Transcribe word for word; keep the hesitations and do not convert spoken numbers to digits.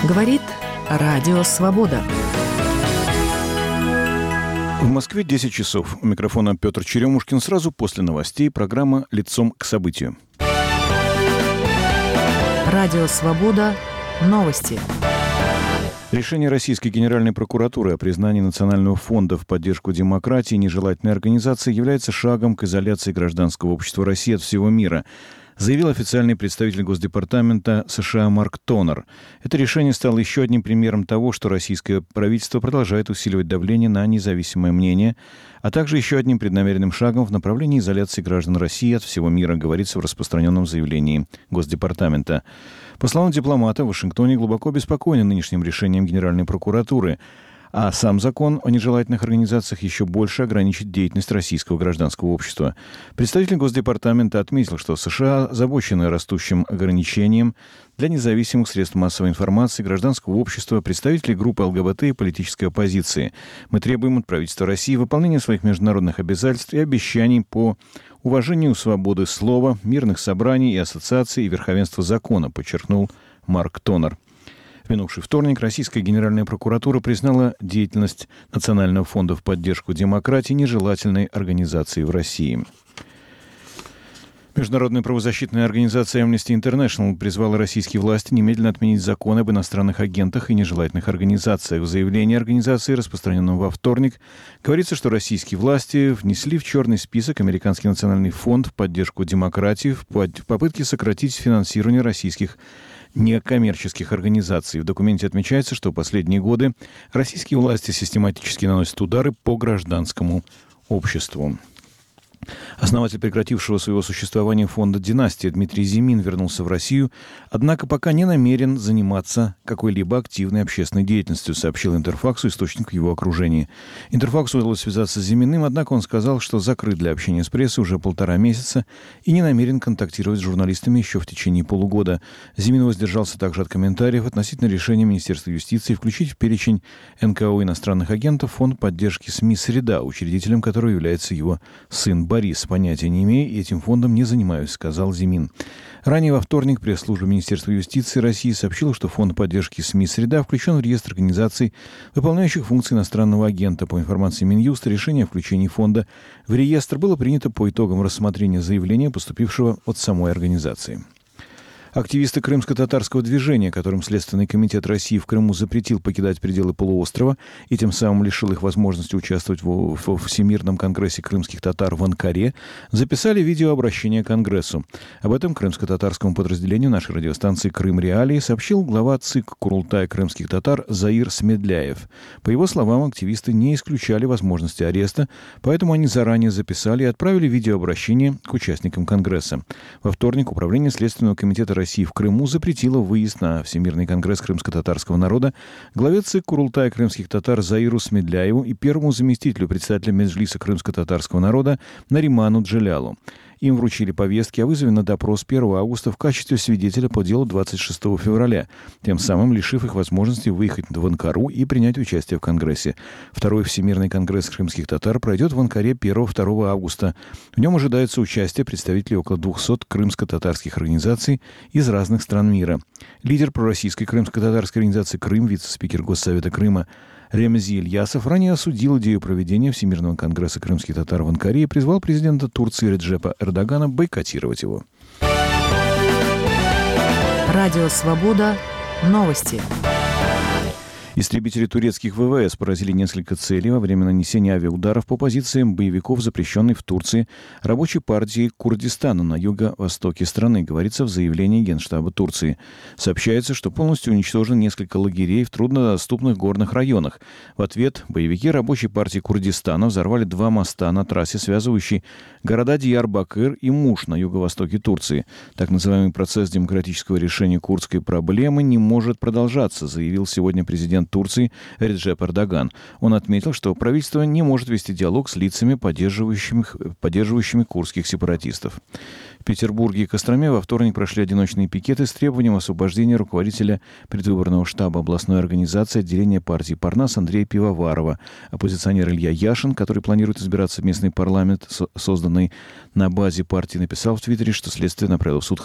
Говорит Радио Свобода. В Москве десять часов. У микрофона Петр Черемушкин. Сразу после новостей программа «Лицом к событию». Радио Свобода. Новости. Решение Российской Генеральной прокуратуры о признании Национального фонда в поддержку демократии нежелательной организации является шагом к изоляции гражданского общества России от всего мира, заявил официальный представитель Госдепартамента США Марк Тонер. Это решение стало еще одним примером того, что российское правительство продолжает усиливать давление на независимое мнение, а также еще одним преднамеренным шагом в направлении изоляции граждан России от всего мира, говорится в распространенном заявлении Госдепартамента. По словам дипломата, в Вашингтоне глубоко обеспокоены нынешним решением Генеральной прокуратуры, а сам закон о нежелательных организациях еще больше ограничит деятельность российского гражданского общества. Представитель Госдепартамента отметил, что США озабочены растущим ограничением для независимых средств массовой информации, гражданского общества, представителей группы ЛГБТ и политической оппозиции. Мы требуем от правительства России выполнения своих международных обязательств и обещаний по уважению свободы слова, мирных собраний и ассоциаций и верховенства закона, подчеркнул Марк Тонер. В минувший вторник Российская Генеральная прокуратура признала деятельность Национального фонда в поддержку демократии нежелательной организацией в России. Международная правозащитная организация Amnesty International призвала российские власти немедленно отменить закон об иностранных агентах и нежелательных организациях. В заявлении организации, распространенном во вторник, говорится, что российские власти внесли в черный список Американский национальный фонд в поддержку демократии в попытке сократить финансирование российских некоммерческих организаций. В документе отмечается, что в последние годы российские власти систематически наносят удары по гражданскому обществу. Основатель прекратившего своего существования фонда «Династия» Дмитрий Зимин вернулся в Россию, однако пока не намерен заниматься какой-либо активной общественной деятельностью, сообщил Интерфаксу источник в его окружении. Интерфаксу удалось связаться с Зиминым, однако он сказал, что закрыт для общения с прессой уже полтора месяца и не намерен контактировать с журналистами еще в течение полугода. Зимин воздержался также от комментариев относительно решения Министерства юстиции включить в перечень эн ка о иностранных агентов фонд поддержки СМИ «Среда», учредителем которого является его сын Борис. Понятия не имею и этим фондом не занимаюсь, сказал Зимин. Ранее во вторник пресс-служба Министерства юстиции России сообщила, что фонд поддержки СМИ «Среда» включен в реестр организаций, выполняющих функции иностранного агента. По информации Минюста, решение о включении фонда в реестр было принято по итогам рассмотрения заявления, поступившего от самой организации. Активисты крымско-татарского движения, которым Следственный комитет России в Крыму запретил покидать пределы полуострова и тем самым лишил их возможности участвовать в, в Всемирном конгрессе крымских татар в Анкаре, записали видеообращение к Конгрессу. Об этом крымско-татарскому подразделению нашей радиостанции «Крым Реалии» сообщил глава ЦИК Курултая крымских татар Заир Смедляев. По его словам, активисты не исключали возможности ареста, поэтому они заранее записали и отправили видеообращение к участникам Конгресса. Во вторник Управление Следственного комитета России России в Крыму запретила выезд на Всемирный конгресс крымско-татарского народа главе ЦИК Курултая крымских татар Заиру Смедляеву и первому заместителю председателя Меджлиса крымско-татарского народа Нариману Джелялу. Им вручили повестки о вызове на допрос первого августа в качестве свидетеля по делу двадцать шестого февраля, тем самым лишив их возможности выехать в Анкару и принять участие в Конгрессе. Второй Всемирный конгресс крымских татар пройдет в Анкаре первого-второго августа. В нем ожидается участие представителей около двухсот крымско-татарских организаций из разных стран мира. Лидер пророссийской крымско-татарской организации «Крым», вице-спикер Госсовета Крыма Ремзи Ильясов ранее осудил идею проведения Всемирного конгресса крымских татар в Анкаре и призвал президента Турции Реджепа Эрдогана бойкотировать его. Радио Свобода. Новости. Истребители турецких вэ вэ эс поразили несколько целей во время нанесения авиаударов по позициям боевиков, запрещенной в Турции рабочей партии Курдистана на юго-востоке страны, говорится в заявлении Генштаба Турции. Сообщается, что полностью уничтожено несколько лагерей в труднодоступных горных районах. В ответ боевики рабочей партии Курдистана взорвали два моста на трассе, связывающей города Диярбакыр и Муш на юго-востоке Турции. Так называемый процесс демократического решения курдской проблемы не может продолжаться, заявил сегодня президент Турции Реджеп Эрдоган. Он отметил, что правительство не может вести диалог с лицами, поддерживающими, поддерживающими курдских сепаратистов. В Петербурге и Костроме во вторник прошли одиночные пикеты с требованием освобождения руководителя предвыборного штаба областной организации отделения партии «Парнас» Андрея Пивоварова. Оппозиционер Илья Яшин, который планирует избираться в местный парламент, созданный на базе партии, написал в Твиттере, что следствие направило в суд